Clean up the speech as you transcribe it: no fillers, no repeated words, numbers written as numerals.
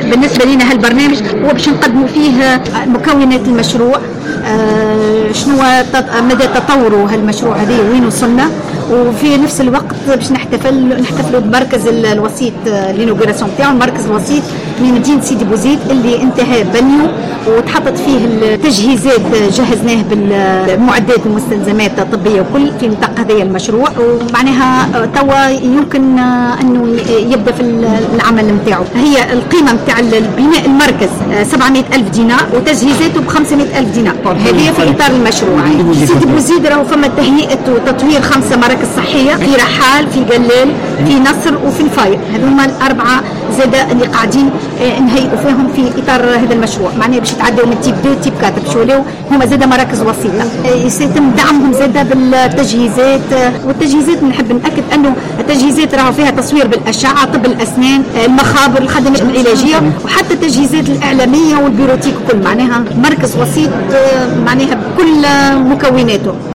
بالنسبة لنا هالبرنامج هو باش نقدموا فيه مكونات المشروع، شنو مدى تطوره هالمشروع هذه وين وصلنا، وفي نفس الوقت باش نحتفلوا بمركز الوسيط لينوغراسيون تاعو، المركز الوسيط من مدينة سيدي بوزيد اللي انتهى بنيو وتحطت فيه التجهيزات، جهزناه بالمعدات والمستلزمات الطبية وكل في نطاق هذا المشروع، ومعناها توا يمكن انه يبدا في العمل نتاعو. هي القيمة نتاع بناء المركز 700,000 دينار وتجهيزاته ب 500,000 دينار، هذه في اطار المشروع. سيدي بوزيد راهو فما تهيئة وتطوير 5 مراكز صحية في رحال، في قلال، في نصر وفي الفاير، هذوما الأربعة زادا اللي قاعدين نهيئوا فيهم في اطار هذا المشروع، معناها باش يتعدوا من تيب 2 تيب 4 باش يوليو هما زادا مراكز وسيطه، يتم دعمهم زادا بالتجهيزات. والتجهيزات نحب ناكد انه التجهيزات راهو فيها تصوير بالاشعه، طب الاسنان، المخابر، الخدمات العلاجيه، وحتى التجهيزات الاعلاميه والبيروتيك، كل معناها مركز وسيط معناها بكل مكوناته.